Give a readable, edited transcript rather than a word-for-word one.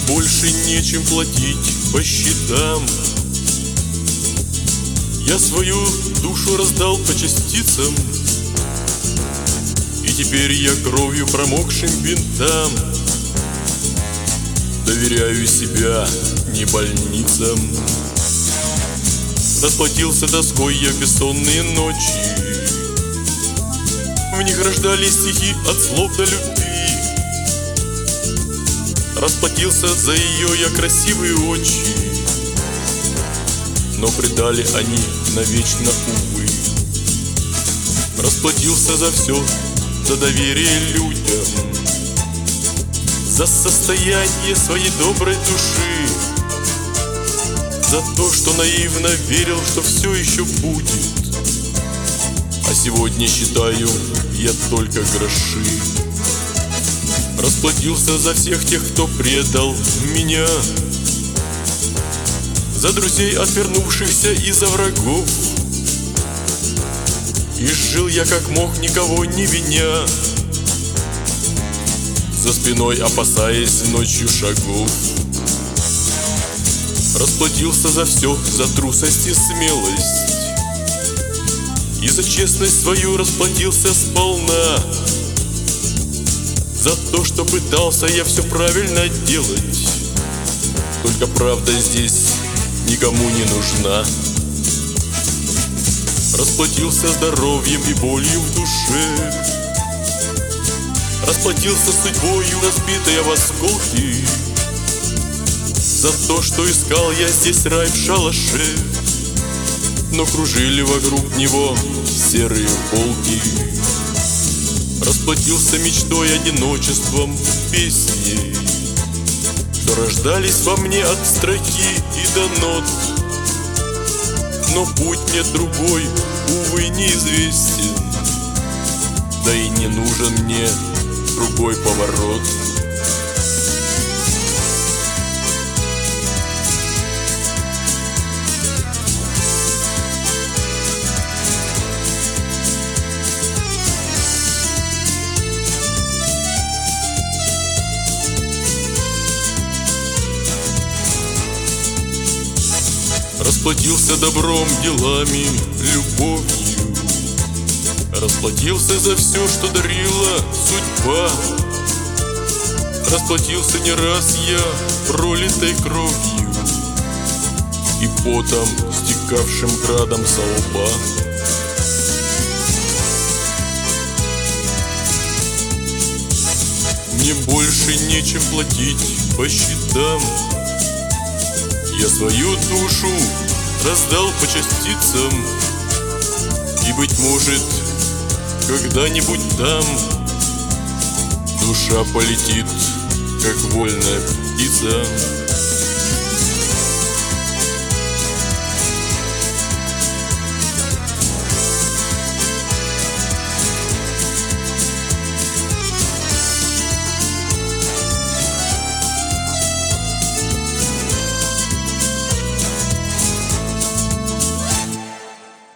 больше нечем платить по счетам. Я свою душу раздал по частицам, и теперь я кровью промокшим винтам доверяю себя не больницам. Расплатился тоской я в бессонные ночи, в них рождались стихи от слов до любви. Расплатился за ее я красивые очи, но предали они навечно, увы. Расплатился за все, за доверие людям, за состояние своей доброй души, за то, что наивно верил, что все еще будет. А сегодня считаю я только гроши. Расплатился за всех тех, кто предал меня, за друзей, отвернувшихся, и за врагов. И жил я как мог, никого не виня, за спиной опасаясь ночью шагов. Расплатился за все, за трусость и смелость, и за честность свою расплатился сполна, за то, что пытался я все правильно делать. Только правда здесь никому не нужна. Расплатился здоровьем и болью в душе, расплатился судьбою, разбитая в осколки, за то, что искал я здесь рай в шалаше, но кружили вокруг него серые волки. Расплатился мечтой, одиночеством, песней, что рождались во мне от строки и до нот. Но путь мне другой, увы, неизвестен, да и не нужен мне другой поворот. Расплатился добром, делами, любовью, расплатился за все, что дарила судьба. Расплатился не раз я пролитой кровью и потом, стекавшим градом со лба. Мне больше нечем платить по счетам. Я свою душу раздал по частицам, и, быть может, когда-нибудь там душа полетит, как вольная птица.